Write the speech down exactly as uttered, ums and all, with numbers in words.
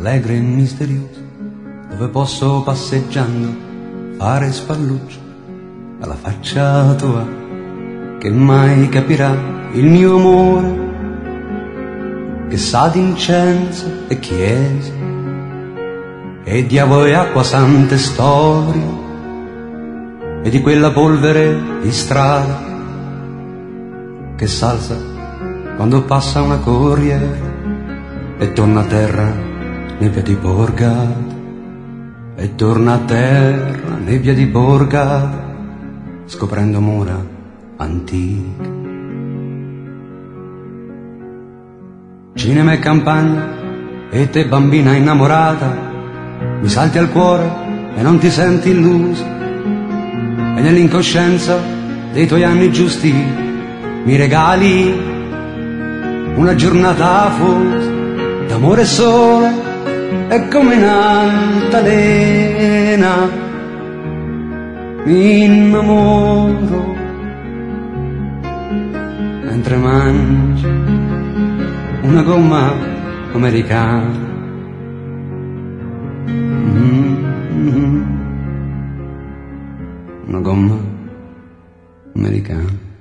allegre e misterioso, dove posso passeggiando fare spalluccio alla faccia tua, che mai capirà il mio amore, che sa d'incenso e chiesa e diavolo e acqua santa e storia, e di quella polvere di strada che s'alza quando passa una corriera e torna a terra nebbia di borgata, e torna a terra nebbia di borgata, scoprendo mura antiche. Cinema e campagna e te bambina innamorata, mi salti al cuore e non ti senti illuso, e nell'incoscienza dei tuoi anni giusti mi regali una giornata afosa d'amore e sole, e come in altalena mi innamoro mentre mangi una gomma americana. Mm-hmm. Una gomma americana.